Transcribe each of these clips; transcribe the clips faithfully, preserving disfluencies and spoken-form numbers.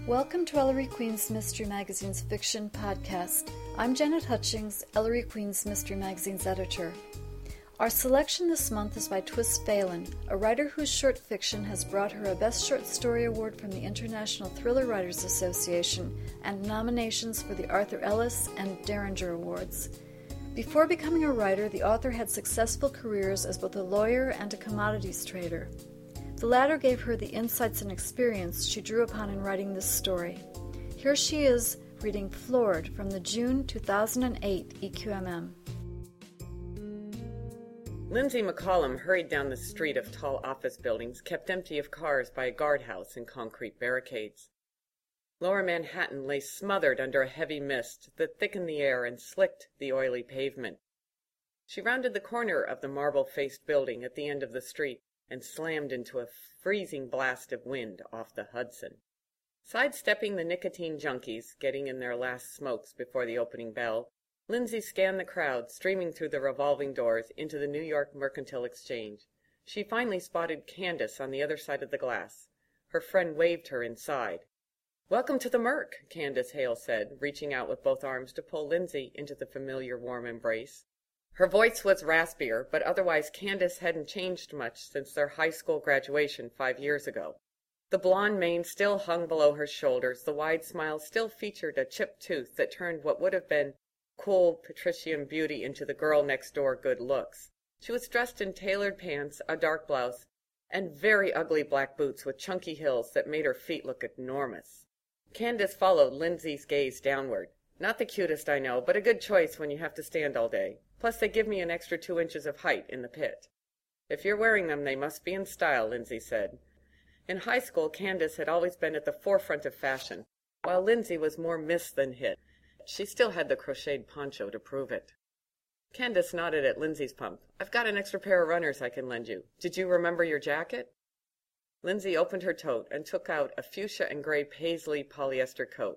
Welcome to Ellery Queen's Mystery Magazine's Fiction Podcast. I'm Janet Hutchings, Ellery Queen's Mystery Magazine's editor. Our selection this month is by Twist Phelan, a writer whose short fiction has brought her a Best Short Story Award from the International Thriller Writers Association and nominations for the Arthur Ellis and Derringer Awards. Before becoming a writer, the author had successful careers as both a lawyer and a commodities trader. The latter gave her the insights and experience she drew upon in writing this story. Here she is reading Floored from the June two thousand eight E Q M M. Lindsay McCollum hurried down the street of tall office buildings kept empty of cars by a guardhouse and concrete barricades. Lower Manhattan lay smothered under a heavy mist that thickened the air and slicked the oily pavement. She rounded the corner of the marble-faced building at the end of the street and slammed into a freezing blast of wind off the Hudson. Sidestepping the nicotine junkies, getting in their last smokes before the opening bell, Lindsay scanned the crowd streaming through the revolving doors into the New York Mercantile Exchange. She finally spotted Candace on the other side of the glass. Her friend waved her inside. "Welcome to the Merc," Candace Hale said, reaching out with both arms to pull Lindsay into the familiar warm embrace. Her voice was raspier, but otherwise Candace hadn't changed much since their high school graduation five years ago. The blonde mane still hung below her shoulders, the wide smile still featured a chipped tooth that turned what would have been cool patrician beauty into the girl-next-door good looks. She was dressed in tailored pants, a dark blouse, and very ugly black boots with chunky heels that made her feet look enormous. Candace followed Lindsay's gaze downward. "Not the cutest, I know, but a good choice when you have to stand all day. Plus, they give me an extra two inches of height in the pit." "If you're wearing them, they must be in style," Lindsay said. In high school, Candace had always been at the forefront of fashion, while Lindsay was more miss than hit. She still had the crocheted poncho to prove it. Candace nodded at Lindsay's pump. "I've got an extra pair of runners I can lend you. Did you remember your jacket?" Lindsay opened her tote and took out a fuchsia and gray paisley polyester coat.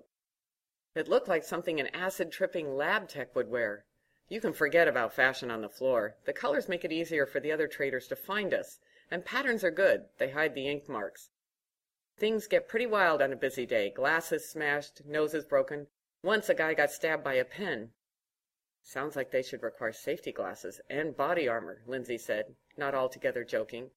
It looked like something an acid-tripping lab tech would wear. "You can forget about fashion on the floor. The colors make it easier for the other traders to find us, and patterns are good. They hide the ink marks. Things get pretty wild on a busy day. Glasses smashed, noses broken. Once a guy got stabbed by a pen." "Sounds like they should require safety glasses and body armor," Lindsay said, not altogether joking.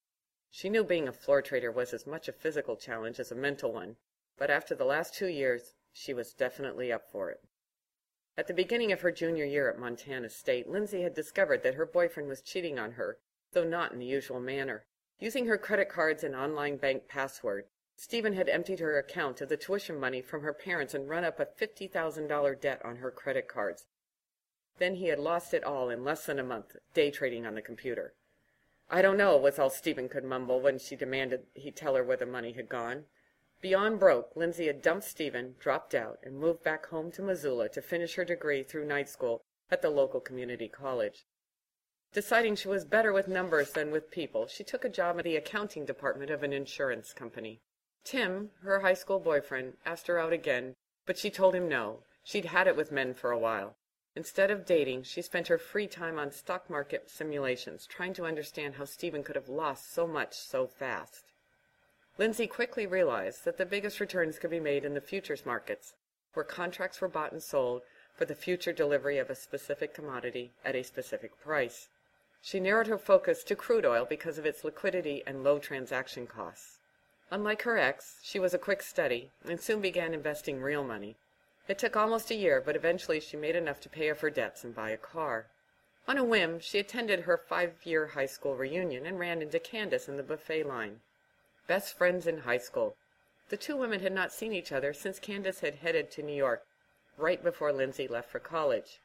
She knew being a floor trader was as much a physical challenge as a mental one, but after the last two years, she was definitely up for it. At the beginning of her junior year at Montana State, Lindsay had discovered that her boyfriend was cheating on her, though not in the usual manner. Using her credit cards and online bank password, Stephen had emptied her account of the tuition money from her parents and run up a fifty thousand dollars debt on her credit cards. Then he had lost it all in less than a month, day trading on the computer. "I don't know," was all Stephen could mumble when she demanded he tell her where the money had gone. Beyond broke, Lindsay had dumped Stephen, dropped out, and moved back home to Missoula to finish her degree through night school at the local community college. Deciding she was better with numbers than with people, she took a job at the accounting department of an insurance company. Tim, her high school boyfriend, asked her out again, but she told him no. She'd had it with men for a while. Instead of dating, she spent her free time on stock market simulations, trying to understand how Stephen could have lost so much so fast. Lindsay quickly realized that the biggest returns could be made in the futures markets, where contracts were bought and sold for the future delivery of a specific commodity at a specific price. She narrowed her focus to crude oil because of its liquidity and low transaction costs. Unlike her ex, she was a quick study and soon began investing real money. It took almost a year, but eventually she made enough to pay off her debts and buy a car. On a whim, she attended her five-year high school reunion and ran into Candace in the buffet line. Best friends in high school. The two women had not seen each other since Candace had headed to New York, right before Lindsay left for college.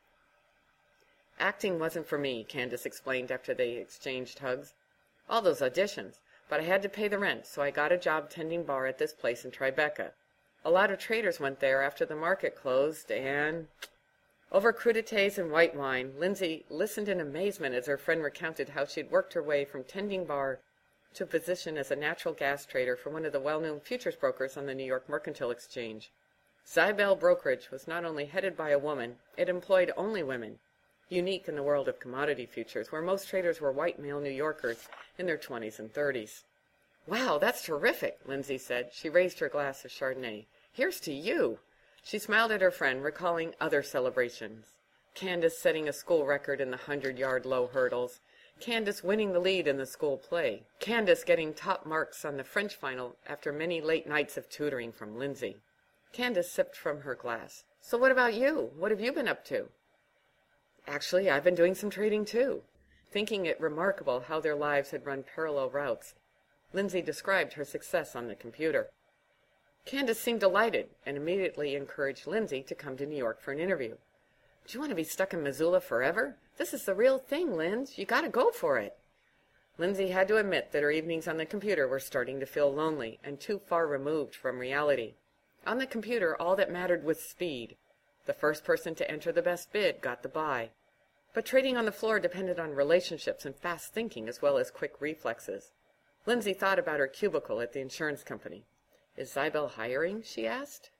"Acting wasn't for me," Candace explained after they exchanged hugs. "All those auditions, but I had to pay the rent, so I got a job tending bar at this place in Tribeca. A lot of traders went there after the market closed, and—" Over crudités and white wine, Lindsay listened in amazement as her friend recounted how she'd worked her way from tending bar to a position as a natural gas trader for one of the well-known futures brokers on the New York Mercantile Exchange. Zybel Brokerage was not only headed by a woman, it employed only women, unique in the world of commodity futures, where most traders were white male New Yorkers in their twenties and thirties. "Wow, that's terrific," Lindsay said. She raised her glass of Chardonnay. Here's to you. She smiled at her friend, recalling other celebrations. Candace setting a school record in the hundred-yard low hurdles. Candace winning the lead in the school play. Candace getting top marks on the French final after many late nights of tutoring from Lindsay. Candace sipped from her glass. So what about you? What have you been up to? Actually, I've been doing some trading too. Thinking it remarkable how their lives had run parallel routes, Lindsay described her success on the computer. Candace seemed delighted and immediately encouraged Lindsay to come to New York for an interview. Do you want to be stuck in Missoula forever? This is the real thing, Linz. You got to go for it. Lindsay had to admit that her evenings on the computer were starting to feel lonely and too far removed from reality. On the computer, all that mattered was speed. The first person to enter the best bid got the buy. But trading on the floor depended on relationships and fast thinking as well as quick reflexes. Lindsay thought about her cubicle at the insurance company. Is Zybel hiring? She asked.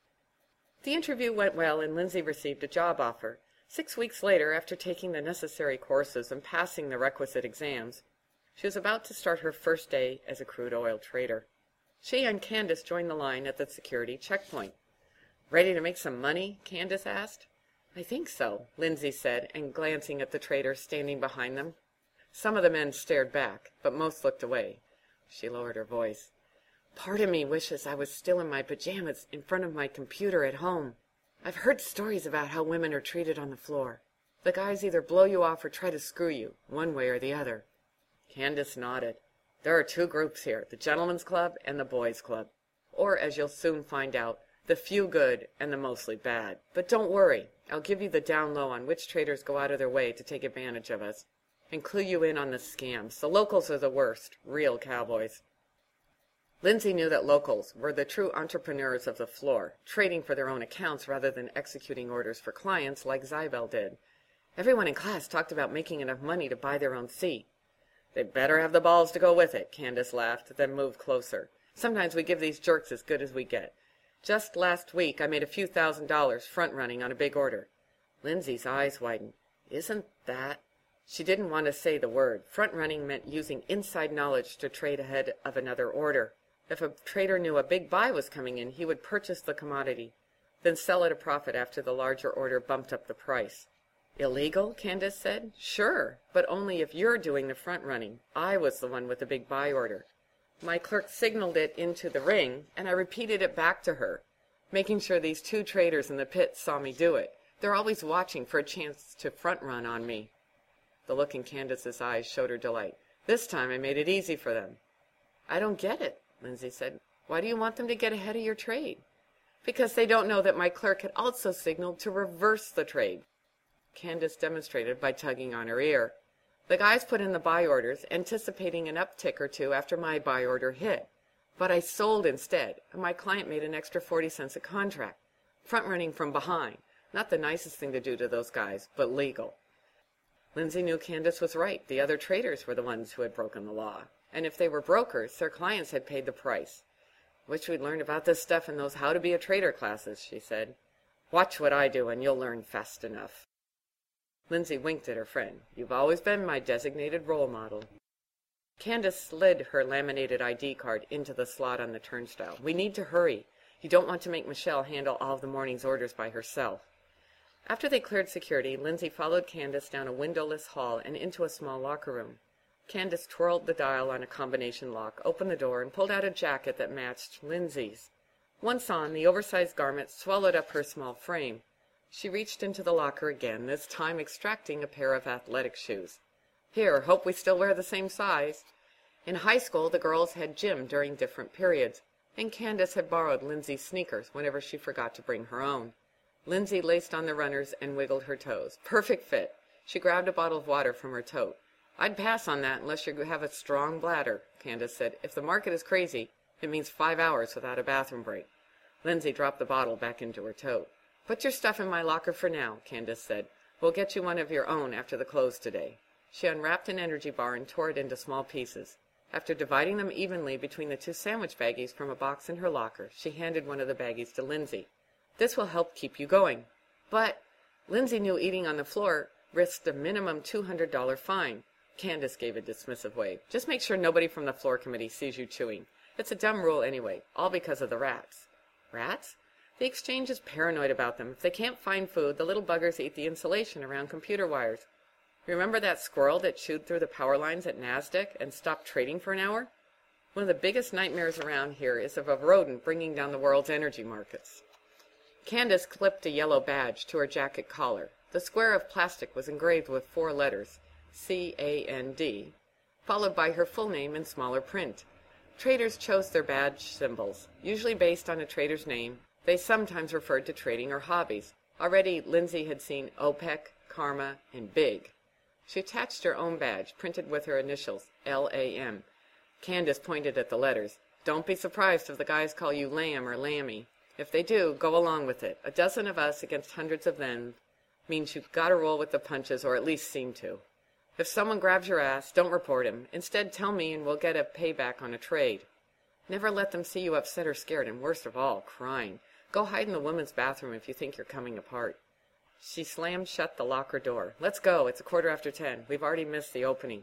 The interview went well and Lindsay received a job offer. Six weeks later, after taking the necessary courses and passing the requisite exams, she was about to start her first day as a crude oil trader. She and Candace joined the line at the security checkpoint. Ready to make some money? Candace asked. I think so, Lindsay said, and glancing at the traders standing behind them. Some of the men stared back, but most looked away. She lowered her voice. Part of me wishes I was still in my pajamas in front of my computer at home. I've heard stories about how women are treated on the floor. The guys either blow you off or try to screw you, one way or the other. Candace nodded. There are two groups here, the gentlemen's club and the boys' club. Or, as you'll soon find out, the few good and the mostly bad. But don't worry, I'll give you the down low on which traders go out of their way to take advantage of us, and clue you in on the scams. The locals are the worst, real cowboys. Lindsay knew that locals were the true entrepreneurs of the floor, trading for their own accounts rather than executing orders for clients like Zybel did. Everyone in class talked about making enough money to buy their own seat. They'd better have the balls to go with it, Candace laughed, then moved closer. Sometimes we give these jerks as good as we get. Just last week I made a few thousand dollars front-running on a big order. Lindsay's eyes widened. Isn't that... She didn't want to say the word. Front-running meant using inside knowledge to trade ahead of another order. If a trader knew a big buy was coming in, he would purchase the commodity, then sell at a profit after the larger order bumped up the price. Illegal? Candace said. Sure, but only if you're doing the front-running. I was the one with the big buy order. My clerk signaled it into the ring, and I repeated it back to her, making sure these two traders in the pit saw me do it. They're always watching for a chance to front-run on me. The look in Candace's eyes showed her delight. This time I made it easy for them. I don't get it, Lindsay said. Why do you want them to get ahead of your trade? Because they don't know that my clerk had also signaled to reverse the trade. Candace demonstrated by tugging on her ear. The guys put in the buy orders, anticipating an uptick or two after my buy order hit. But I sold instead, and my client made an extra forty cents a contract. Front-running from behind. Not the nicest thing to do to those guys, but legal. Lindsay knew Candace was right. The other traders were the ones who had broken the law. And if they were brokers, their clients had paid the price. Wish we'd learned about this stuff in those How to Be a Trader classes, she said. Watch what I do and you'll learn fast enough. Lindsay winked at her friend. You've always been my designated role model. Candace slid her laminated I D card into the slot on the turnstile. We need to hurry. You don't want to make Michelle handle all of the morning's orders by herself. After they cleared security, Lindsay followed Candace down a windowless hall and into a small locker room. Candace twirled the dial on a combination lock, opened the door, and pulled out a jacket that matched Lindsay's. Once on, the oversized garment swallowed up her small frame. She reached into the locker again, this time extracting a pair of athletic shoes. Here, hope we still wear the same size. In high school, the girls had gym during different periods, and Candace had borrowed Lindsay's sneakers whenever she forgot to bring her own. Lindsay laced on the runners and wiggled her toes. Perfect fit. She grabbed a bottle of water from her tote. I'd pass on that unless you have a strong bladder, Candace said. If the market is crazy, it means five hours without a bathroom break. Lindsay dropped the bottle back into her tote. Put your stuff in my locker for now, Candace said. We'll get you one of your own after the close today. She unwrapped an energy bar and tore it into small pieces. After dividing them evenly between the two sandwich baggies from a box in her locker, she handed one of the baggies to Lindsay. This will help keep you going. But Lindsay knew eating on the floor risked a minimum two hundred dollars fine. Candace gave a dismissive wave. Just make sure nobody from the floor committee sees you chewing. It's a dumb rule anyway, all because of the rats. Rats? The exchange is paranoid about them. If they can't find food, the little buggers eat the insulation around computer wires. Remember that squirrel that chewed through the power lines at NASDAQ and stopped trading for an hour? One of the biggest nightmares around here is of a rodent bringing down the world's energy markets. Candace clipped a yellow badge to her jacket collar. The square of plastic was engraved with four letters, C A N D, followed by her full name in smaller print. Traders chose their badge symbols, usually based on a trader's name. They sometimes referred to trading or hobbies. Already, Lindsay had seen OPEC, Karma, and Big. She attached her own badge, printed with her initials, L A M. Candace pointed at the letters. Don't be surprised if the guys call you Lamb or Lammy. If they do, go along with it. A dozen of us against hundreds of them means you've got to roll with the punches, or at least seem to. If someone grabs your ass, don't report him. Instead, tell me and we'll get a payback on a trade. Never let them see you upset or scared, and worst of all, crying. Go hide in the women's bathroom if you think you're coming apart. She slammed shut the locker door. Let's go. It's a quarter after ten. We've already missed the opening.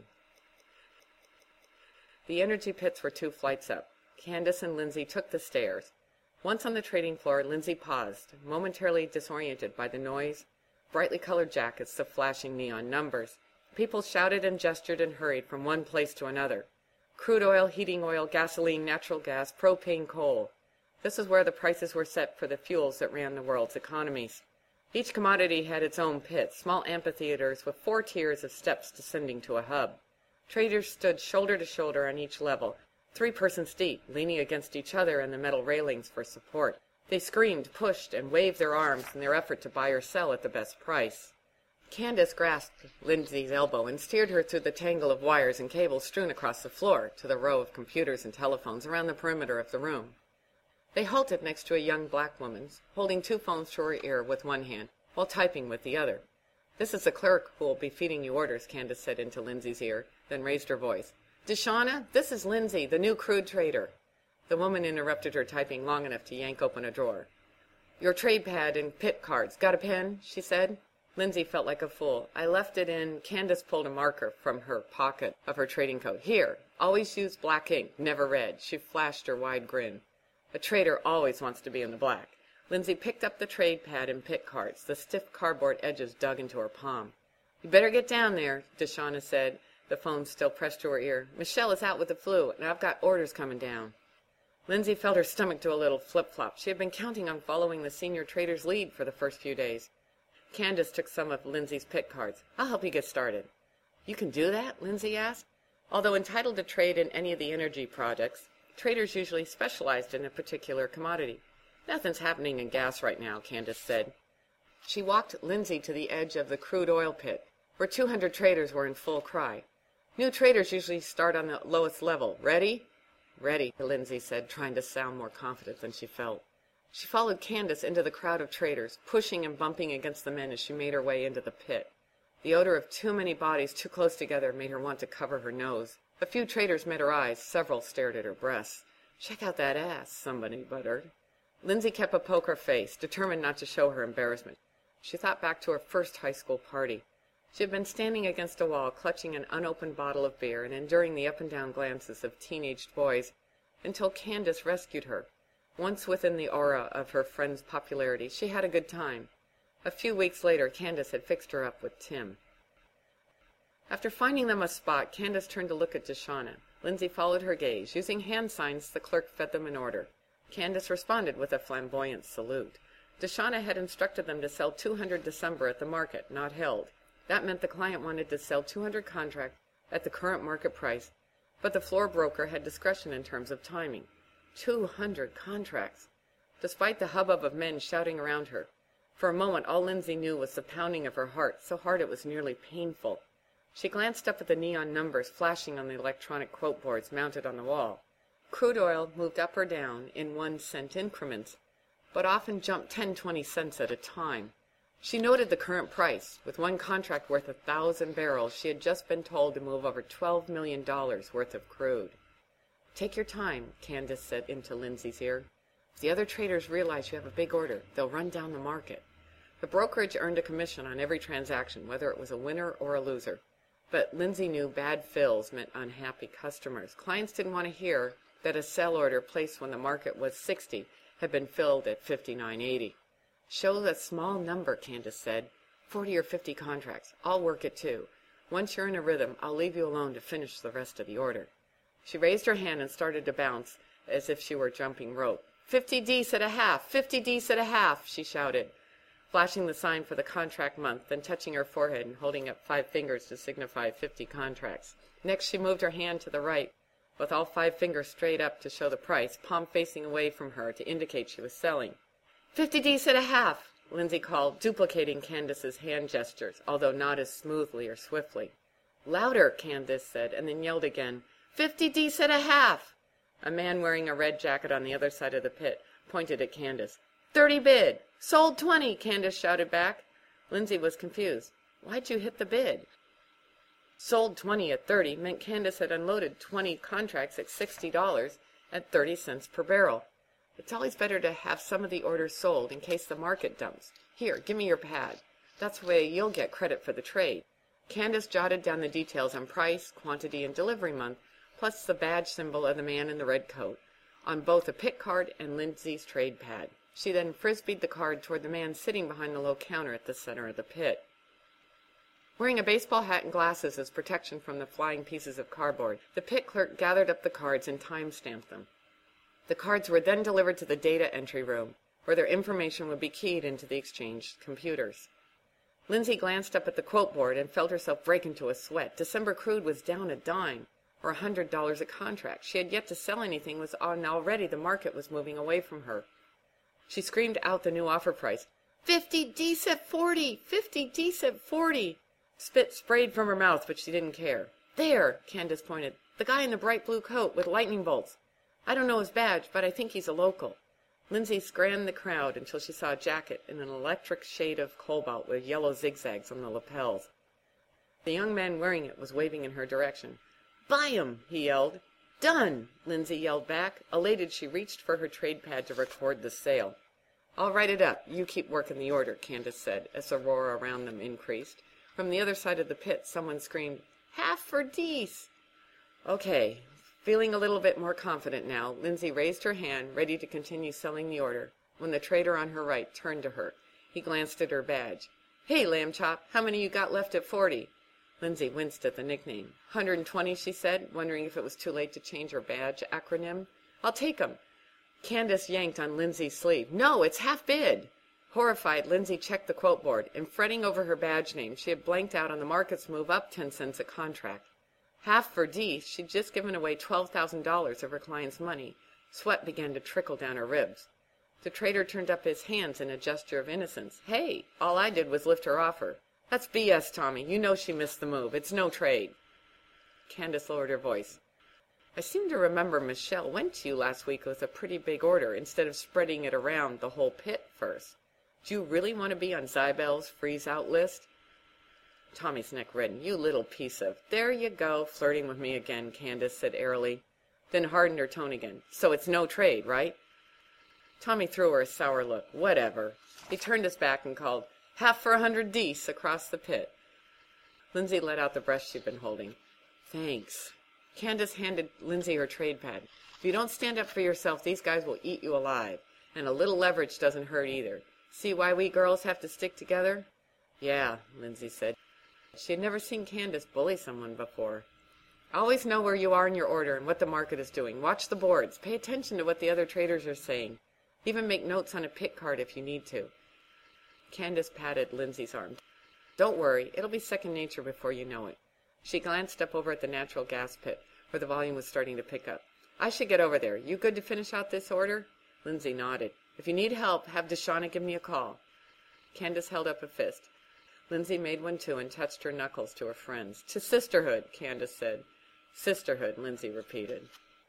The energy pits were two flights up. Candace and Lindsay took the stairs. Once on the trading floor, Lindsay paused, momentarily disoriented by the noise, brightly colored jackets, the flashing neon numbers. People shouted and gestured and hurried from one place to another. Crude oil, heating oil, gasoline, natural gas, propane, coal. This is where the prices were set for the fuels that ran the world's economies. Each commodity had its own pit, small amphitheaters with four tiers of steps descending to a hub. Traders stood shoulder to shoulder on each level, three persons deep, leaning against each other and the metal railings for support. They screamed, pushed, and waved their arms in their effort to buy or sell at the best price. Candace grasped Lindsay's elbow and steered her through the tangle of wires and cables strewn across the floor to the row of computers and telephones around the perimeter of the room. They halted next to a young black woman, holding two phones to her ear with one hand, while typing with the other. This is the clerk who will be feeding you orders, Candace said into Lindsay's ear, then raised her voice. Deshauna, this is Lindsay, the new crude trader. The woman interrupted her typing long enough to yank open a drawer. Your trade pad and pit cards. Got a pen? She said. Lindsay felt like a fool. I left it in. Candace pulled a marker from her pocket of her trading coat. Here, always use black ink, never red. She flashed her wide grin. A trader always wants to be in the black. Lindsay picked up the trade pad and pit cards, the stiff cardboard edges dug into her palm. You better get down there, Deshauna said, the phone still pressed to her ear. Michelle is out with the flu, and I've got orders coming down. Lindsay felt her stomach do a little flip-flop. She had been counting on following the senior trader's lead for the first few days. Candace took some of Lindsay's pit cards. I'll help you get started. You can do that? Lindsay asked. Although entitled to trade in any of the energy projects, traders usually specialized in a particular commodity. Nothing's happening in gas right now, Candace said. She walked Lindsay to the edge of the crude oil pit, where two hundred traders were in full cry. New traders usually start on the lowest level. Ready? Ready, Lindsay said, trying to sound more confident than she felt. She followed Candace into the crowd of traders, pushing and bumping against the men as she made her way into the pit. The odor of too many bodies too close together made her want to cover her nose. A few traders met her eyes. Several stared at her breasts. Check out that ass, somebody muttered. Lindsay kept a poker face, determined not to show her embarrassment. She thought back to her first high school party. She had been standing against a wall, clutching an unopened bottle of beer and enduring the up-and-down glances of teenaged boys, until Candace rescued her. Once within the aura of her friend's popularity, she had a good time. A few weeks later, Candace had fixed her up with Tim. After finding them a spot, Candace turned to look at Deshauna. Lindsay followed her gaze. Using hand signs, the clerk fed them an order. Candace responded with a flamboyant salute. Deshauna had instructed them to sell two hundred December at the market, not held. That meant the client wanted to sell two hundred contracts at the current market price, but the floor broker had discretion in terms of timing. Two hundred contracts! Despite the hubbub of men shouting around her, for a moment all Lindsay knew was the pounding of her heart, so hard it was nearly painful. She glanced up at the neon numbers flashing on the electronic quote boards mounted on the wall. Crude oil moved up or down in one cent increments, but often jumped ten, twenty cents at a time. She noted the current price. With one contract worth a thousand barrels, she had just been told to move over twelve million dollars worth of crude. Take your time, Candace said into Lindsay's ear. If the other traders realize you have a big order, they'll run down the market. The brokerage earned a commission on every transaction, whether it was a winner or a loser. But Lindsay knew bad fills meant unhappy customers. Clients didn't want to hear that a sell order placed when the market was sixty had been filled at fifty-nine eighty. Show a small number, Candace said. Forty or fifty contracts. I'll work it too. Once you're in a rhythm, I'll leave you alone to finish the rest of the order. She raised her hand and started to bounce as if she were jumping rope. Fifty deece at a half! Fifty deece at a half! She shouted, flashing the sign for the contract month, then touching her forehead and holding up five fingers to signify fifty contracts. Next she moved her hand to the right, with all five fingers straight up to show the price, palm facing away from her to indicate she was selling. Fifty deece at a half! Lindsay called, duplicating Candace's hand gestures, although not as smoothly or swiftly. Louder, Candace said, and then yelled again, Fifty deece at a half! A man wearing a red jacket on the other side of the pit pointed at Candace. Thirty bid! Sold twenty! Candace shouted back. Lindsay was confused. Why'd you hit the bid? Sold twenty at thirty meant Candace had unloaded twenty contracts at sixty dollars at thirty cents per barrel. It's always better to have some of the orders sold in case the market dumps. Here, give me your pad. That's the way you'll get credit for the trade. Candace jotted down the details on price, quantity, and delivery month, plus the badge symbol of the man in the red coat, on both a pit card and Lindsay's trade pad. She then frisbeed the card toward the man sitting behind the low counter at the center of the pit. Wearing a baseball hat and glasses as protection from the flying pieces of cardboard, the pit clerk gathered up the cards and time-stamped them. The cards were then delivered to the data entry room, where their information would be keyed into the exchange computers. Lindsay glanced up at the quote board and felt herself break into a sweat. December crude was down a dime, or a hundred dollars a contract. She had yet to sell anything, was and already the market was moving away from her. She screamed out the new offer price. Fifty deece at forty! Fifty deece at forty! Spit sprayed from her mouth, but she didn't care. There, Candace pointed. The guy in the bright blue coat with lightning bolts. I don't know his badge, but I think he's a local. Lindsay scanned the crowd until she saw a jacket in an electric shade of cobalt with yellow zigzags on the lapels. The young man wearing it was waving in her direction. Buy 'em, he yelled. Done, Lindsay yelled back. Elated, she reached for her trade pad to record the sale. I'll write it up. You keep working the order, Candace said, as the roar around them increased. From the other side of the pit, someone screamed, Half for deece! Okay. Feeling a little bit more confident now, Lindsay raised her hand, ready to continue selling the order, when the trader on her right turned to her. He glanced at her badge. Hey, Lamb Chop, how many you got left at forty? Lindsay winced at the nickname. one hundred twenty, she said, wondering if it was too late to change her badge acronym. I'll take 'em. Candace yanked on Lindsay's sleeve. No, it's half bid. Horrified, Lindsay checked the quote board, and fretting over her badge name, she had blanked out on the market's move up ten cents a contract. Half for deece, she'd just given away twelve thousand dollars of her client's money. Sweat began to trickle down her ribs. The trader turned up his hands in a gesture of innocence. Hey, all I did was lift her offer. That's B S, Tommy. You know she missed the move. It's no trade. Candace lowered her voice. I seem to remember Michelle went to you last week with a pretty big order instead of spreading it around the whole pit first. Do you really want to be on Zybel's freeze-out list? Tommy's neck reddened. You little piece of... There you go, flirting with me again, Candace said airily, then hardened her tone again. So it's no trade, right? Tommy threw her a sour look. Whatever. He turned his back and called, Half for a hundred deece across the pit. Lindsay let out the brush she'd been holding. Thanks. Candace handed Lindsay her trade pad. If you don't stand up for yourself, these guys will eat you alive. And a little leverage doesn't hurt either. See why we girls have to stick together? Yeah, Lindsay said. She had never seen Candace bully someone before. Always know where you are in your order and what the market is doing. Watch the boards. Pay attention to what the other traders are saying. Even make notes on a pit card if you need to. Candace patted Lindsay's arm. Don't worry. It'll be second nature before you know it. She glanced up over at the natural gas pit, where the volume was starting to pick up. I should get over there. You good to finish out this order? Lindsay nodded. If you need help, have Deshauna give me a call. Candace held up a fist. Lindsay made one too and touched her knuckles to her friends. To sisterhood, Candace said. Sisterhood, Lindsay repeated.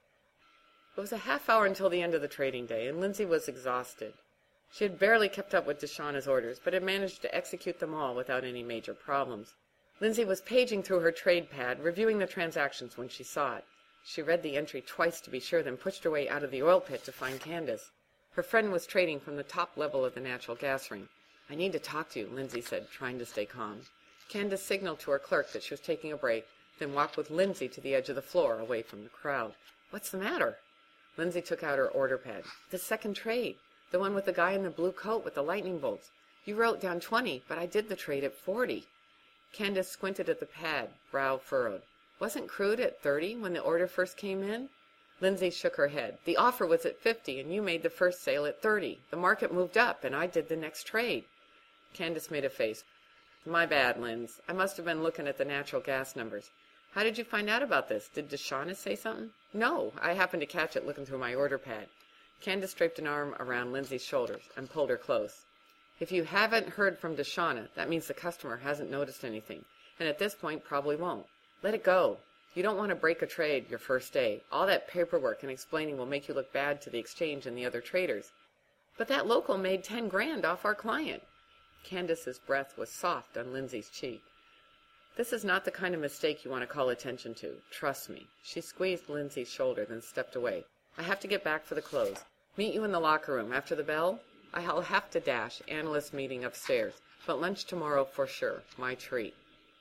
It was a half hour until the end of the trading day, and Lindsay was exhausted. She had barely kept up with Deshauna's orders, but had managed to execute them all without any major problems. Lindsay was paging through her trade pad, reviewing the transactions when she saw it. She read the entry twice to be sure, then pushed her way out of the oil pit to find Candace. Her friend was trading from the top level of the natural gas ring. I need to talk to you, Lindsay said, trying to stay calm. Candace signaled to her clerk that she was taking a break, then walked with Lindsay to the edge of the floor, away from the crowd. What's the matter? Lindsay took out her order pad. The second trade. The one with the guy in the blue coat with the lightning bolts. You wrote down twenty, but I did the trade at forty. Candace squinted at the pad, brow furrowed. Wasn't Crude at thirty when the order first came in? Lindsay shook her head. The offer was at fifty, and you made the first sale at thirty. The market moved up, and I did the next trade. Candace made a face. My bad, Linz. I must have been looking at the natural gas numbers. How did you find out about this? Did Deshauna say something? No, I happened to catch it looking through my order pad. Candace draped an arm around Lindsay's shoulders and pulled her close. If you haven't heard from Deshauna, that means the customer hasn't noticed anything, and at this point probably won't. Let it go. You don't want to break a trade your first day. All that paperwork and explaining will make you look bad to the exchange and the other traders. But that local made ten grand off our client. Candace's breath was soft on Lindsay's cheek. This is not the kind of mistake you want to call attention to. Trust me. She squeezed Lindsay's shoulder, then stepped away. I have to get back for the close. Meet you in the locker room after the bell. I'll have to dash. Analyst meeting upstairs. But lunch tomorrow for sure. My treat.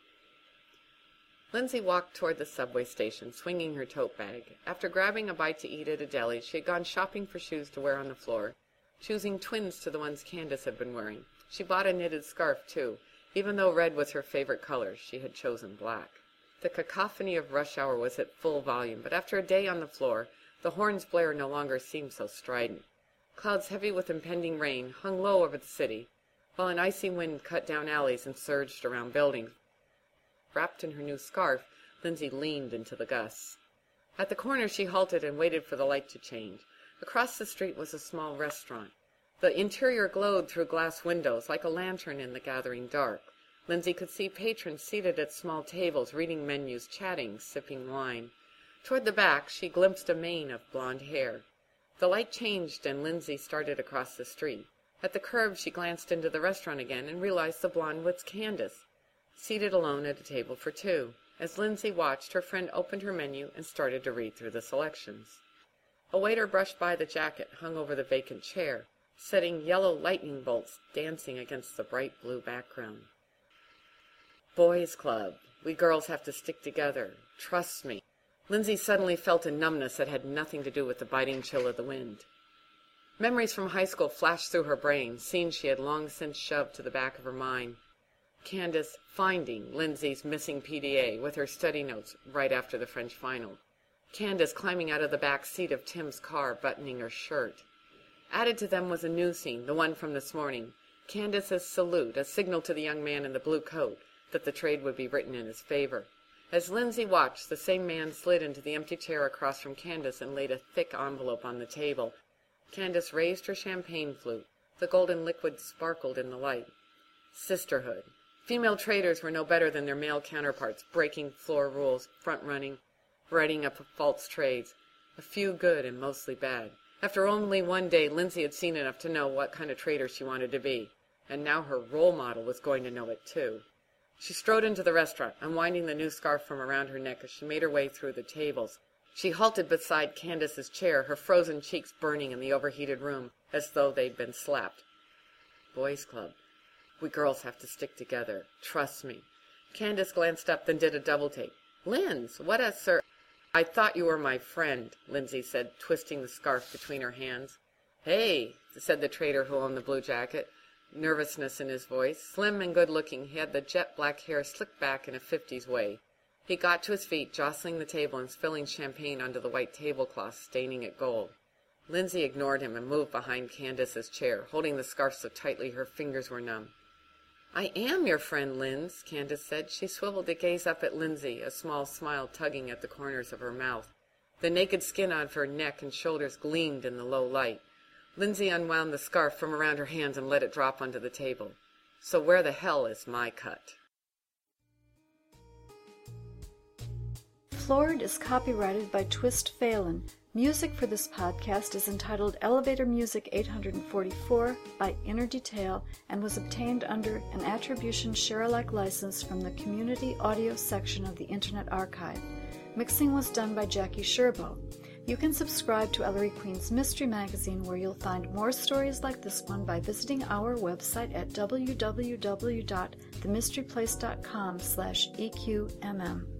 Lindsay walked toward the subway station, swinging her tote bag. After grabbing a bite to eat at a deli, she had gone shopping for shoes to wear on the floor, choosing twins to the ones Candace had been wearing. She bought a knitted scarf, too. Even though red was her favorite color, she had chosen black. The cacophony of rush hour was at full volume, but after a day on the floor, the horn's blare no longer seemed so strident. Clouds heavy with impending rain hung low over the city, while an icy wind cut down alleys and surged around buildings. Wrapped in her new scarf, Lindsay leaned into the gusts. At the corner she halted and waited for the light to change. Across the street was a small restaurant. The interior glowed through glass windows like a lantern in the gathering dark. Lindsay could see patrons seated at small tables, reading menus, chatting, sipping wine. Toward the back she glimpsed a mane of blonde hair. The light changed and Lindsay started across the street. At the curb she glanced into the restaurant again and realized the blonde was Candace, seated alone at a table for two. As Lindsay watched, her friend opened her menu and started to read through the selections. A waiter brushed by the jacket hung over the vacant chair, setting yellow lightning bolts dancing against the bright blue background. Boys Club. We girls have to stick together. Trust me. Lindsay suddenly felt a numbness that had nothing to do with the biting chill of the wind. Memories from high school flashed through her brain, scenes she had long since shoved to the back of her mind. Candace finding Lindsay's missing P D A with her study notes right after the French final. Candace climbing out of the back seat of Tim's car, buttoning her shirt. Added to them was a new scene, the one from this morning. Candace's salute, a signal to the young man in the blue coat that the trade would be written in his favor. As Lindsay watched, the same man slid into the empty chair across from Candace and laid a thick envelope on the table. Candace raised her champagne flute. The golden liquid sparkled in the light. Sisterhood. Female traders were no better than their male counterparts, breaking floor rules, front-running, writing up false trades. A few good and mostly bad. After only one day, Lindsay had seen enough to know what kind of trader she wanted to be, and now her role model was going to know it too. She strode into the restaurant, unwinding the new scarf from around her neck as she made her way through the tables. She halted beside Candace's chair, her frozen cheeks burning in the overheated room, as though they'd been slapped. Boys Club. We girls have to stick together. Trust me. Candace glanced up, then did a double-take. Linz, what a sir... I thought you were my friend, Lindsay said, twisting the scarf between her hands. Hey, said the trader who owned the blue jacket, nervousness in his voice. Slim and good-looking, he had the jet-black hair slicked back in a fifties way. He got to his feet, jostling the table and spilling champagne onto the white tablecloth, staining it gold. Lindsay ignored him and moved behind Candace's chair, holding the scarf so tightly her fingers were numb. I am your friend, Linz, Candace said. She swiveled to gaze up at Lindsay, a small smile tugging at the corners of her mouth. The naked skin on her neck and shoulders gleamed in the low light. Lindsay unwound the scarf from around her hands and let it drop onto the table. So where the hell is my cut? Floored is copyrighted by Twist Phelan. Music for this podcast is entitled Elevator Music eight forty-four by Inner Detail and was obtained under an Attribution Share-alike license from the Community Audio section of the Internet Archive. Mixing was done by Jackie Sherbo. You can subscribe to Ellery Queen's Mystery Magazine, where you'll find more stories like this one by visiting our website at w w w dot the mystery place dot com slash E Q M M.